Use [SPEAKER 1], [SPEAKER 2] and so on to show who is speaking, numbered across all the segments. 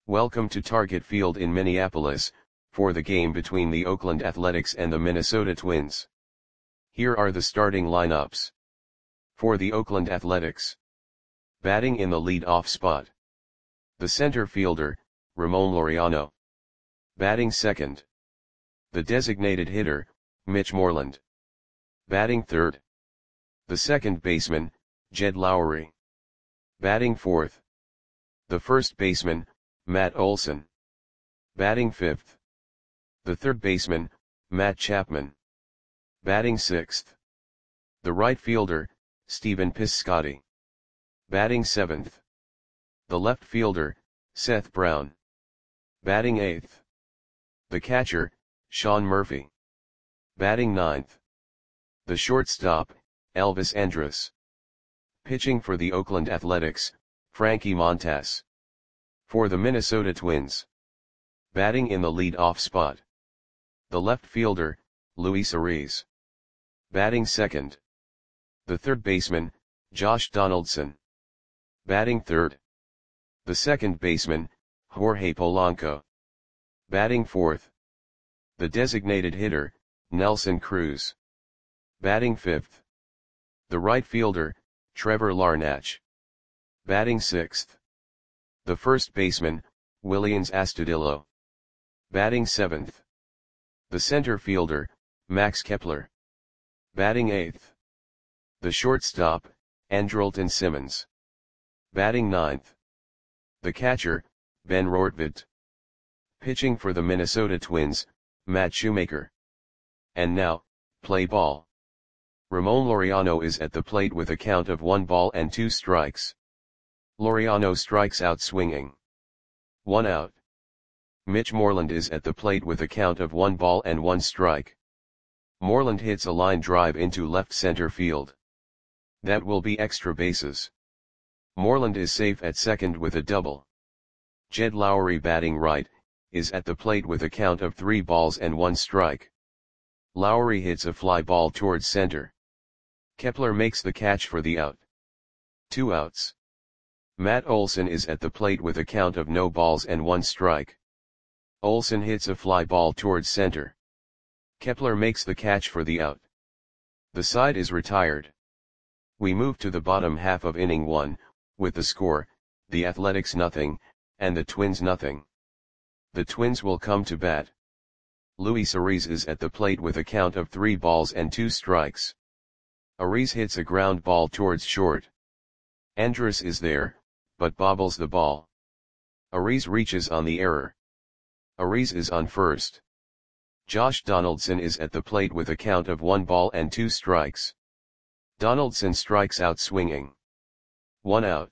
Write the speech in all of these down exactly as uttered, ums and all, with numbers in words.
[SPEAKER 1] Welcome to Target Field in Minneapolis, for the game between the Oakland Athletics and the Minnesota Twins. Here are the starting lineups. For the Oakland Athletics. Batting in the lead-off spot. The center fielder, Ramon Laureano. Batting second. The designated hitter, Mitch Moreland. Batting third. The second baseman, Jed Lowrie. Batting fourth. The first baseman, Matt Olson. Batting fifth. The third baseman, Matt Chapman. Batting sixth. The right fielder, Stephen Piscotty. Batting seventh. The left fielder, Seth Brown. Batting eighth. The catcher, Sean Murphy. Batting ninth. The shortstop, Elvis Andrus. Pitching for the Oakland Athletics, Frankie Montas. For the Minnesota Twins. Batting in the lead-off spot. The left fielder, Luis Ariz. Batting second. The third baseman, Josh Donaldson. Batting third. The second baseman, Jorge Polanco. Batting fourth. The designated hitter, Nelson Cruz. Batting fifth. The right fielder, Trevor Larnach. Batting sixth. The first baseman, Willians Astudillo. Batting seventh. The center fielder, Max Kepler. Batting eighth. The shortstop, Andrelton Simmons. Batting ninth. The catcher, Ben Rortvedt. Pitching for the Minnesota Twins, Matt Shoemaker. And now, play ball. Ramon Laureano is at the plate with a count of one ball and two strikes. Laureano strikes out swinging. One out. Mitch Moreland is at the plate with a count of one ball and one strike. Moreland hits a line drive into left center field. That will be extra bases. Moreland is safe at second with a double. Jed Lowrie, batting right, is at the plate with a count of three balls and one strike. Lowrie hits a fly ball towards center. Kepler makes the catch for the out. Two outs. Matt Olson is at the plate with a count of no balls and one strike. Olson hits a fly ball towards center. Kepler makes the catch for the out. The side is retired. We move to the bottom half of inning one, with the score, the Athletics nothing, and the Twins nothing. The Twins will come to bat. Luis Ariz is at the plate with a count of three balls and two strikes. Ariz hits a ground ball towards short. Andrus is there, but bobbles the ball. Ariz reaches on the error. Ariz is on first. Josh Donaldson is at the plate with a count of one ball and two strikes. Donaldson strikes out swinging. One out.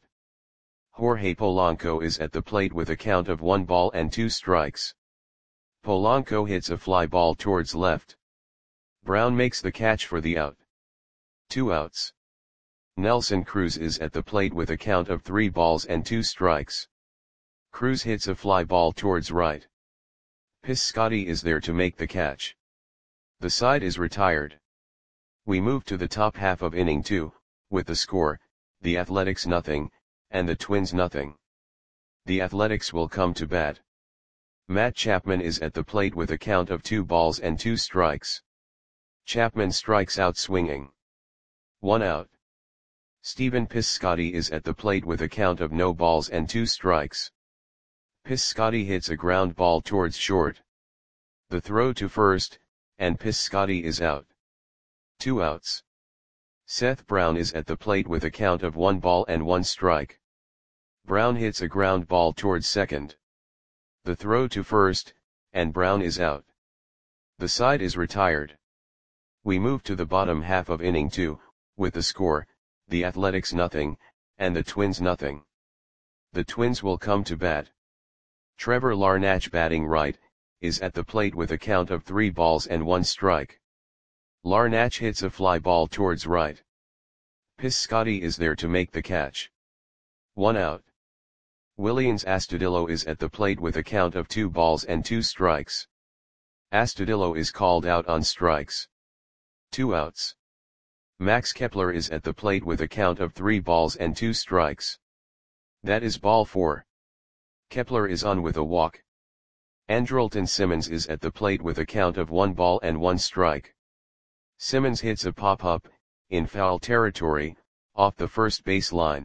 [SPEAKER 1] Jorge Polanco is at the plate with a count of one ball and two strikes. Polanco hits a fly ball towards left. Brown makes the catch for the out. Two outs. Nelson Cruz is at the plate with a count of three balls and two strikes. Cruz hits a fly ball towards right. Piscotty is there to make the catch. The side is retired. We move to the top half of inning two, with the score, the Athletics nothing, and the Twins nothing. The Athletics will come to bat. Matt Chapman is at the plate with a count of two balls and two strikes. Chapman strikes out swinging. One out. Stephen Piscotty is at the plate with a count of no balls and two strikes. Piscotty hits a ground ball towards short. The throw to first, and Piscotty is out. Two outs. Seth Brown is at the plate with a count of one ball and one strike. Brown hits a ground ball towards second. The throw to first, and Brown is out. The side is retired. We move to the bottom half of inning two, with the score, the Athletics nothing, and the Twins nothing. The Twins will come to bat. Trevor Larnach, batting right, is at the plate with a count of three balls and one strike. Larnach hits a fly ball towards right. Piscotty is there to make the catch. One out. Willians Astudillo is at the plate with a count of two balls and two strikes. Astudillo is called out on strikes. Two outs. Max Kepler is at the plate with a count of three balls and two strikes. That is ball four. Kepler is on with a walk. Andrelton Simmons is at the plate with a count of one ball and one strike. Simmons hits a pop-up, in foul territory, off the first base line.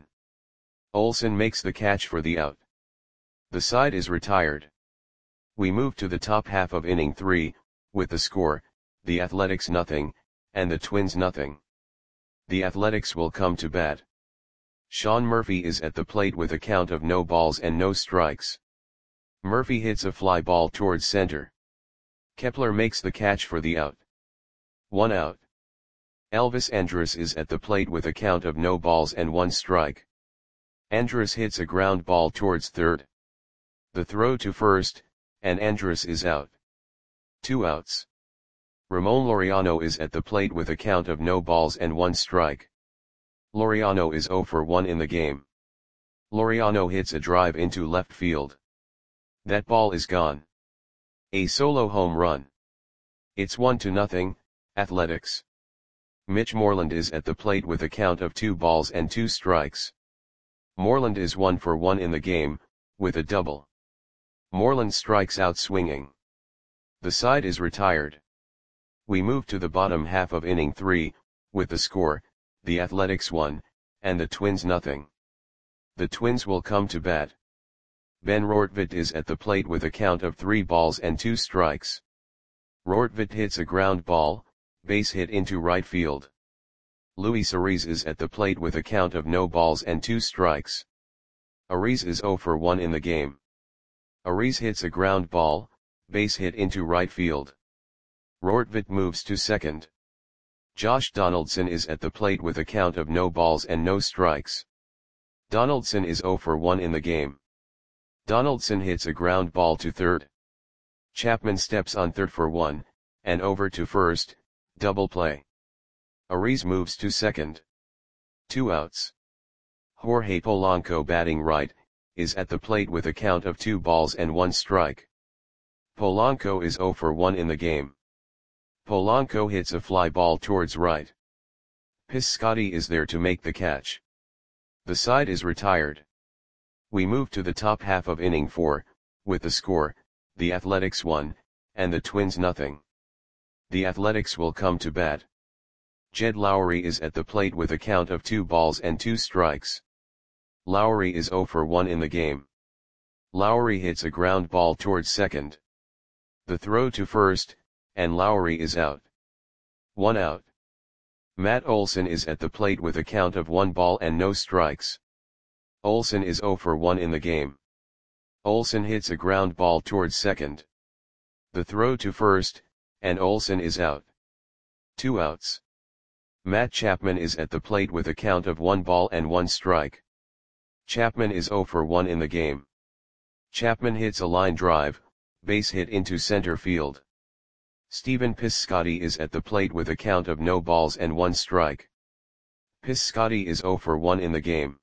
[SPEAKER 1] Olsen makes the catch for the out. The side is retired. We move to the top half of inning three, with the score, the Athletics nothing, and the Twins nothing. The Athletics will come to bat. Sean Murphy is at the plate with a count of no balls and no strikes. Murphy hits a fly ball towards center. Kepler makes the catch for the out. One out. Elvis Andrus is at the plate with a count of no balls and one strike. Andrus hits a ground ball towards third. The throw to first, and Andrus is out. Two outs. Ramon Laureano is at the plate with a count of no balls and one strike. Laureano is zero for one in the game. Laureano hits a drive into left field. That ball is gone. A solo home run. It's one to nothing, Athletics. Mitch Moreland is at the plate with a count of two balls and two strikes. Moreland is one for one in the game, with a double. Moreland strikes out swinging. The side is retired. We move to the bottom half of inning three, with the score, the Athletics one, and the Twins nothing. The Twins will come to bat. Ben Rortvedt is at the plate with a count of three balls and two strikes. Rortvedt hits a ground ball, base hit into right field. Luis Ariz is at the plate with a count of no balls and two strikes. Ariz is zero for one in the game. Ariz hits a ground ball, base hit into right field. Rortvedt moves to second. Josh Donaldson is at the plate with a count of no balls and no strikes. Donaldson is zero for one in the game. Donaldson hits a ground ball to third. Chapman steps on third for one, and over to first, double play. Ariz moves to second. Two outs. Jorge Polanco, batting right, is at the plate with a count of two balls and one strike. Polanco is zero for one in the game. Polanco hits a fly ball towards right. Piscotty is there to make the catch. The side is retired. We move to the top half of inning four, with the score, the Athletics one, and the Twins nothing. The Athletics will come to bat. Jed Lowry is at the plate with a count of two balls and two strikes. Lowry is zero for one in the game. Lowry hits a ground ball towards second. The throw to first, and Lowry is out. One out. Matt Olson is at the plate with a count of one ball and no strikes. Olson is zero for one in the game. Olson hits a ground ball towards second. The throw to first, and Olson is out. Two outs. Matt Chapman is at the plate with a count of one ball and one strike. Chapman is zero for one in the game. Chapman hits a line drive, base hit into center field. Stephen Piscotty is at the plate with a count of no balls and one strike. Piscotty is zero for one in the game.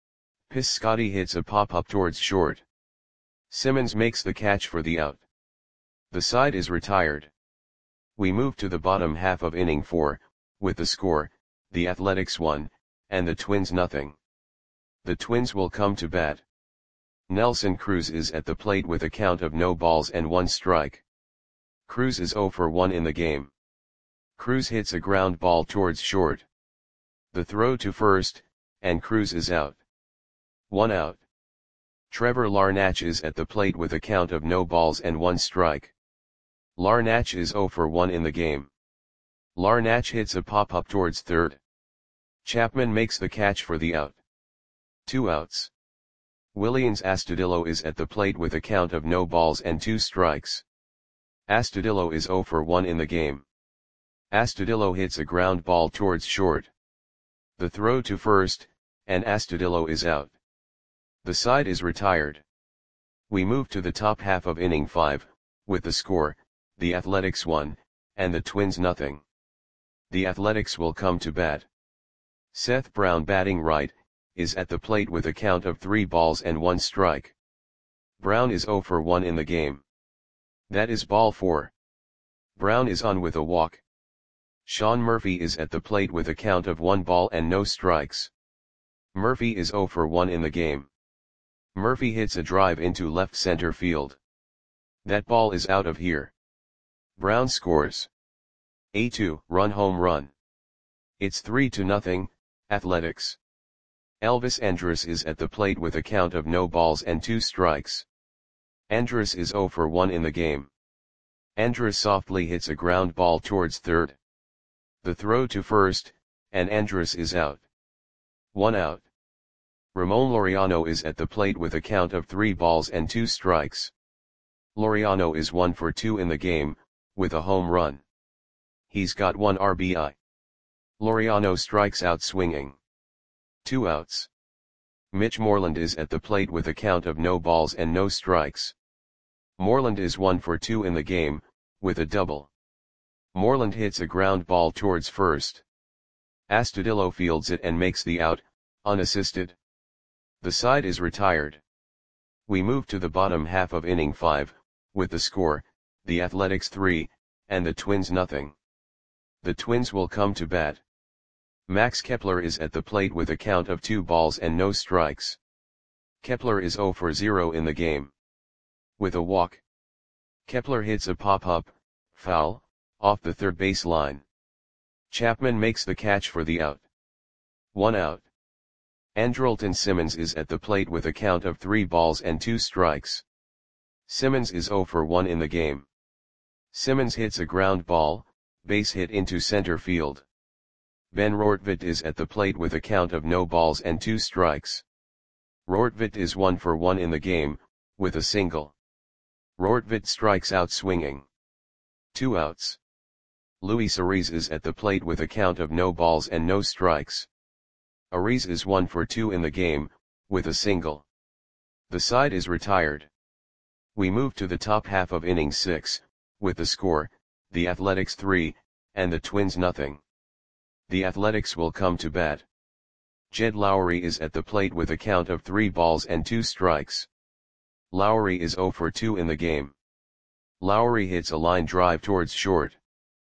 [SPEAKER 1] Piscotty hits a pop-up towards short. Simmons makes the catch for the out. The side is retired. We move to the bottom half of inning four, with the score, the Athletics one, and the Twins nothing. The Twins will come to bat. Nelson Cruz is at the plate with a count of no balls and one strike. Cruz is zero for one in the game. Cruz hits a ground ball towards short. The throw to first, and Cruz is out. One out. Trevor Larnach is at the plate with a count of no balls and one strike. Larnach is zero for one in the game. Larnach hits a pop-up towards third. Chapman makes the catch for the out. Two outs. Willians Astudillo is at the plate with a count of no balls and two strikes. Astudillo is zero for one in the game. Astudillo hits a ground ball towards short. The throw to first, and Astudillo is out. The side is retired. We move to the top half of inning five, with the score, the Athletics one, and the Twins nothing. The Athletics will come to bat. Seth Brown, batting right, is at the plate with a count of three balls and one strike. Brown is zero for one in the game. That is ball four. Brown is on with a walk. Sean Murphy is at the plate with a count of one ball and no strikes. Murphy is zero for one in the game. Murphy hits a drive into left center field. That ball is out of here. Brown scores. A two run home run. It's three to nothing, Athletics. Elvis Andrus is at the plate with a count of no balls and two strikes. Andrus is zero for one in the game. Andrus softly hits a ground ball towards third. The throw to first, and Andrus is out. One out. Ramon Laureano is at the plate with a count of three balls and two strikes. Laureano is one for two in the game, with a home run. He's got one R B I. Laureano strikes out swinging. Two outs. Mitch Moreland is at the plate with a count of no balls and no strikes. Moreland is one for two in the game, with a double. Moreland hits a ground ball towards first. Astudillo fields it and makes the out, unassisted. The side is retired. We move to the bottom half of inning five, with the score, the Athletics three, and the Twins nothing. The Twins will come to bat. Max Kepler is at the plate with a count of two balls and no strikes. Kepler is zero for zero in the game. With a walk. Kepler hits a pop-up, foul, off the third base line. Chapman makes the catch for the out. One out. Andrelton Simmons is at the plate with a count of three balls and two strikes. Simmons is zero for one in the game. Simmons hits a ground ball, base hit into center field. Ben Rortvedt is at the plate with a count of no balls and two strikes. Rortvedt is one for one in the game, with a single. Rortvedt strikes out swinging. Two outs. Luis Ariz is at the plate with a count of no balls and no strikes. Ariz is one for two in the game, with a single. The side is retired. We move to the top half of inning six, with the score, the Athletics three, and the Twins nothing. The Athletics will come to bat. Jed Lowrie is at the plate with a count of three balls and two strikes. Lowrie is zero for two in the game. Lowrie hits a line drive towards short.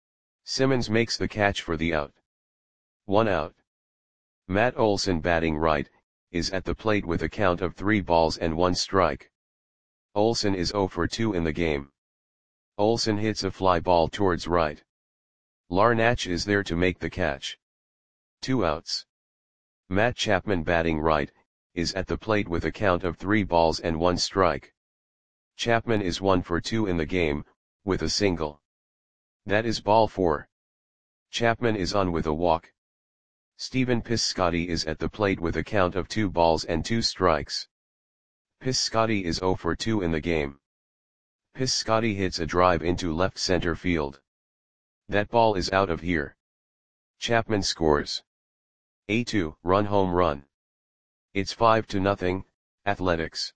[SPEAKER 1] Simmons makes the catch for the out. One out. Matt Olson, batting right, is at the plate with a count of three balls and one strike. Olson is zero for two in the game. Olson hits a fly ball towards right. Larnach is there to make the catch. Two outs. Matt Chapman, batting right, is at the plate with a count of three balls and one strike. Chapman is one for two in the game, with a single. That is ball four. Chapman is on with a walk. Stephen Piscotty is at the plate with a count of two balls and two strikes. Piscotty is zero for two in the game. Piscotty hits a drive into left center field. That ball is out of here. Chapman scores. A two run home run. It's five to nothing, Athletics.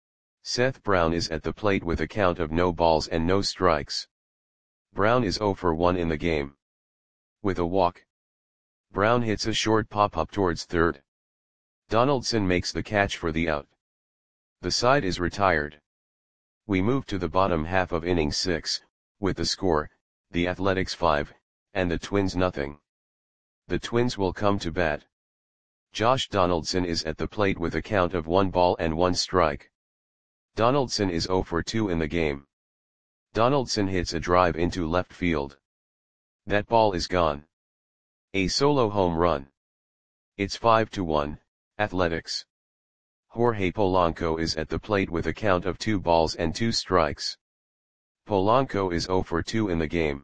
[SPEAKER 1] Seth Brown is at the plate with a count of no balls and no strikes. Brown is zero for one in the game. With a walk. Brown hits a short pop-up towards third. Donaldson makes the catch for the out. The side is retired. We move to the bottom half of inning six, with the score, the Athletics five, and the Twins nothing. The Twins will come to bat. Josh Donaldson is at the plate with a count of one ball and one strike. Donaldson is zero for two in the game. Donaldson hits a drive into left field. That ball is gone. A solo home run. It's five to one, Athletics. Jorge Polanco is at the plate with a count of two balls and two strikes. Polanco is zero for two in the game.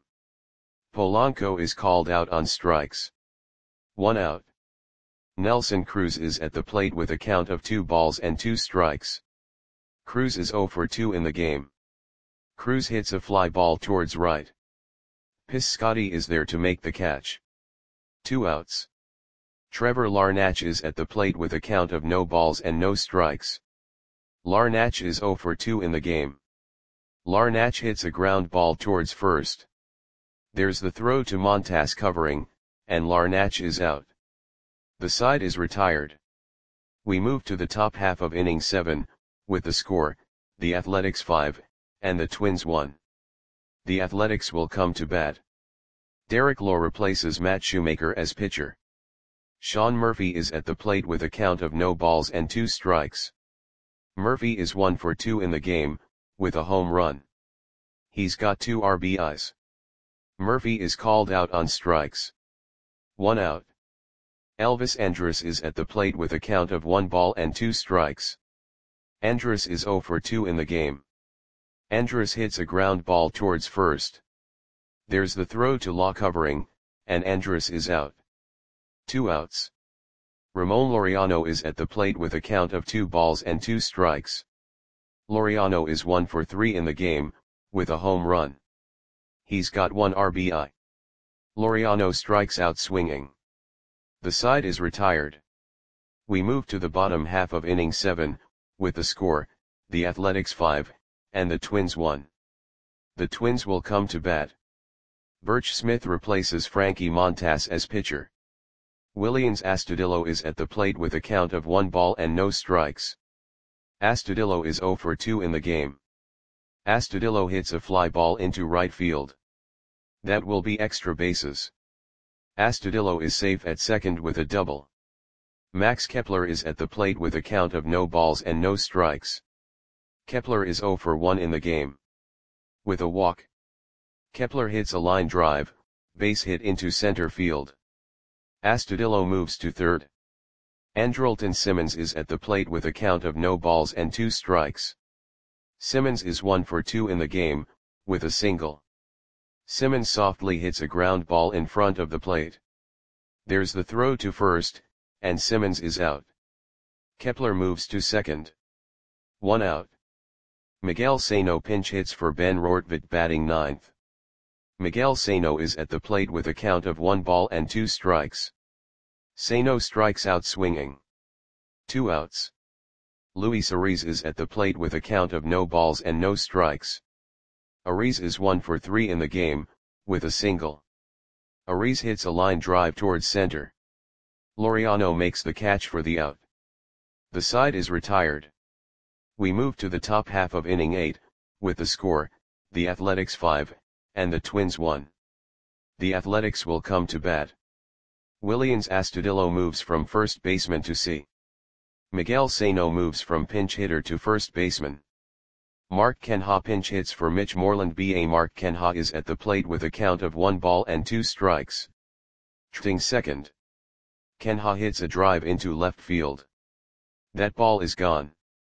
[SPEAKER 1] Polanco is called out on strikes. One out. Nelson Cruz is at the plate with a count of two balls and two strikes. Cruz is zero for two in the game. Cruz hits a fly ball towards right. Piscotty is there to make the catch. Two outs. Trevor Larnach is at the plate with a count of no balls and no strikes. Larnach is zero for two in the game. Larnach hits a ground ball towards first. There's the throw to Montas covering, and Larnach is out. The side is retired. We move to the top half of inning seven, with the score, the Athletics five, and the Twins one. The Athletics will come to bat. Derek Lowe replaces Matt Shoemaker as pitcher. Sean Murphy is at the plate with a count of no balls and two strikes. Murphy is one for two in the game, with a home run. He's got two R B Is. Murphy is called out on strikes. One out. Elvis Andrus is at the plate with a count of one ball and two strikes. Andrus is zero for two in the game. Andrus hits a ground ball towards first. There's the throw to Law covering, and Andrus is out. Two outs. Ramon Laureano is at the plate with a count of two balls and two strikes. Laureano is one for three in the game, with a home run. He's got one R B I. Laureano strikes out swinging. The side is retired. We move to the bottom half of inning seven, with the score, the Athletics five, and the Twins one. The Twins will come to bat. Birch Smith replaces Frankie Montas as pitcher. Willians Astudillo is at the plate with a count of one ball and no strikes. Astudillo is zero for two in the game. Astudillo hits a fly ball into right field. That will be extra bases. Astudillo is safe at second with a double. Max Kepler is at the plate with a count of no balls and no strikes. Kepler is zero for one in the game. With a walk. Kepler hits a line drive, base hit into center field. Astudillo moves to third. Andrelton Simmons is at the plate with a count of no balls and two strikes. Simmons is one for two in the game, with a single. Simmons softly hits a ground ball in front of the plate. There's the throw to first, and Simmons is out. Kepler moves to second. One out. Miguel Sano pinch hits for Ben Rortvedt batting ninth. Miguel Sano is at the plate with a count of one ball and two strikes. Sano strikes out swinging. Two outs. Luis Ariz is at the plate with a count of no balls and no strikes. Ariz is one for three in the game, with a single. Ariz hits a line drive towards center. Laureano makes the catch for the out. The side is retired. We move to the top half of inning eight, with the score, the Athletics five, and the Twins one. The Athletics will come to bat. Willians Astudillo moves from first baseman to C. Miguel Sano moves from pinch hitter to first baseman. Mark Kenha pinch hits for Mitch Moreland. B A Mark Kenha is at the plate with a count of one ball and two strikes. Trting second. Kenha hits a drive into left field. That ball is gone.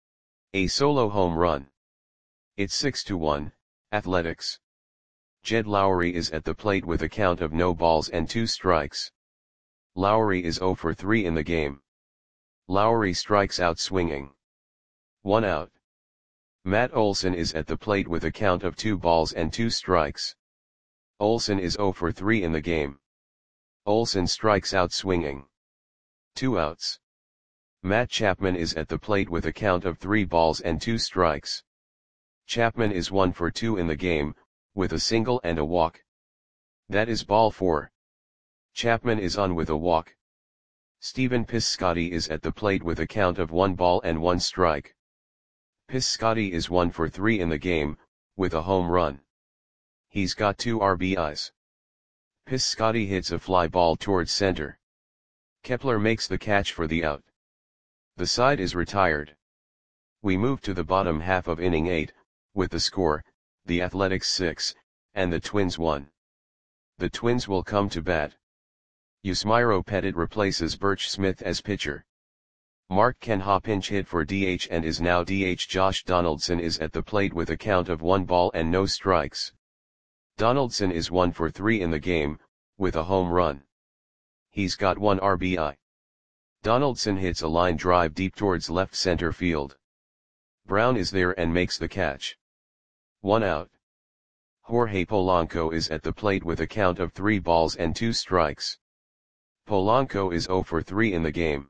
[SPEAKER 1] A solo home run. It's six to one, Athletics. Jed Lowry is at the plate with a count of no balls and two strikes. Lowry is zero for three in the game. Lowry strikes out swinging. One out. Matt Olson is at the plate with a count of two balls and two strikes. Olson is zero for three in the game. Olson strikes out swinging. Two outs. Matt Chapman is at the plate with a count of three balls and two strikes. Chapman is one for two in the game, with a single and a walk. That is ball four. Chapman is on with a walk. Stephen Piscotty is at the plate with a count of one ball and one strike. Piscotty is one for three in the game, with a home run. He's got two R B Is. Piscotty hits a fly ball towards center. Kepler makes the catch for the out. The side is retired. We move to the bottom half of inning eight, with the score, the Athletics six, and the Twins one. The Twins will come to bat. Yusmeiro Petit replaces Birch Smith as pitcher. Mark Kenha pinch hit for D H and is now D H. Josh Donaldson is at the plate with a count of one ball and no strikes. Donaldson is one for three in the game, with a home run. He's got one R B I. Donaldson hits a line drive deep towards left center field. Brown is there and makes the catch. One out. Jorge Polanco is at the plate with a count of three balls and two strikes. Polanco is zero for three in the game.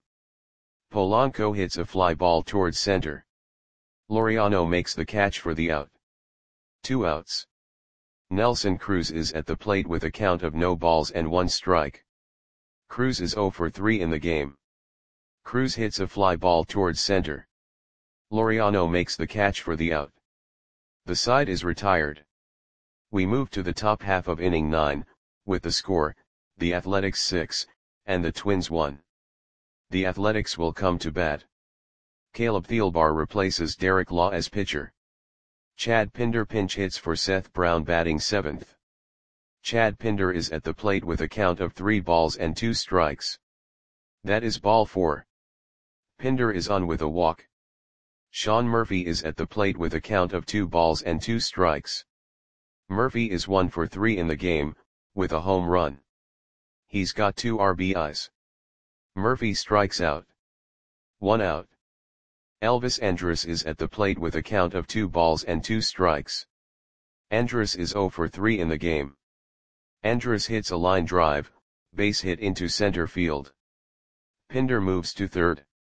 [SPEAKER 1] Polanco hits a fly ball towards center. Laureano makes the catch for the out. Two outs. Nelson Cruz is at the plate with a count of no balls and one strike. Cruz is zero for three in the game. Cruz hits a fly ball towards center. Laureano makes the catch for the out. The side is retired. We move to the top half of inning nine, with the score, the Athletics six, and the Twins one. The Athletics will come to bat. Caleb Thielbar replaces Derek Law as pitcher. Chad Pinder pinch hits for Seth Brown batting seventh. Chad Pinder is at the plate with a count of three balls and two strikes. That is ball four. Pinder is on with a walk. Sean Murphy is at the plate with a count of two balls and two strikes. Murphy is one for three in the game, with a home run. He's got two R B Is. Murphy strikes out. One out. Elvis Andrus is at the plate with a count of two balls and two strikes. Andrus is zero for three in the game. Andrus hits a line drive, base hit into center field. Pinder moves to third.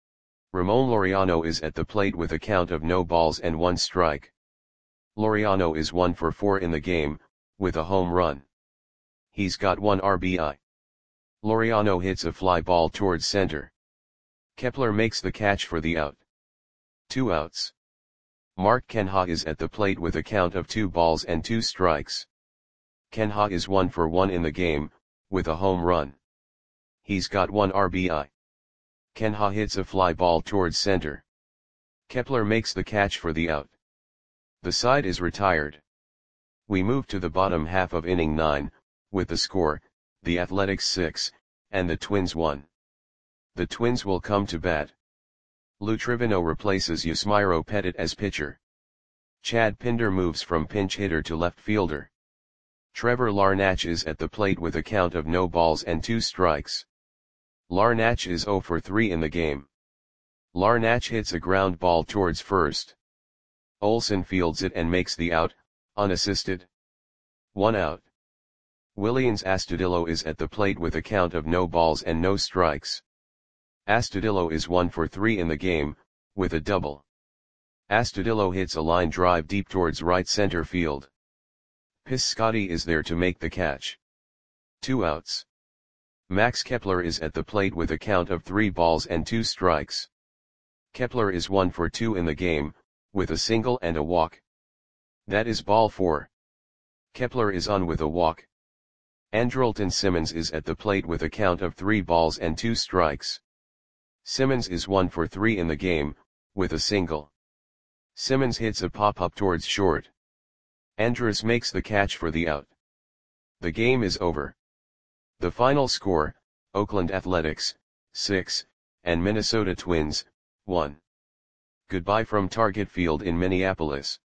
[SPEAKER 1] Ramon Laureano is at the plate with a count of no balls and one strike. Laureano is one for four in the game, with a home run. He's got one R B I. Laureano hits a fly ball towards center. Kepler makes the catch for the out. Two outs. Mark Kenha is at the plate with a count of two balls and two strikes. Kenha is one for one in the game, with a home run. He's got one R B I. Kenha hits a fly ball towards center. Kepler makes the catch for the out. The side is retired. We move to the bottom half of inning nine, with the score, the Athletics six, and the Twins one. The Twins will come to bat. Lou Trivino replaces Yusmeiro Petit as pitcher. Chad Pinder moves from pinch hitter to left fielder. Trevor Larnach is at the plate with a count of no balls and two strikes. Larnach is zero for three in the game. Larnach hits a ground ball towards first. Olson fields it and makes the out, unassisted. One out. Willians Astudillo is at the plate with a count of no balls and no strikes. Astudillo is one for three in the game, with a double. Astudillo hits a line drive deep towards right center field. Piscotty is there to make the catch. Two outs. Max Kepler is at the plate with a count of three balls and two strikes. Kepler is one for two in the game, with a single and a walk. That is ball four. Kepler is on with a walk. Andrelton Simmons is at the plate with a count of three balls and two strikes. Simmons is one for three in the game, with a single. Simmons hits a pop-up towards short. Andrus makes the catch for the out. The game is over. The final score, Oakland Athletics, six, and Minnesota Twins, one. Goodbye from Target Field in Minneapolis.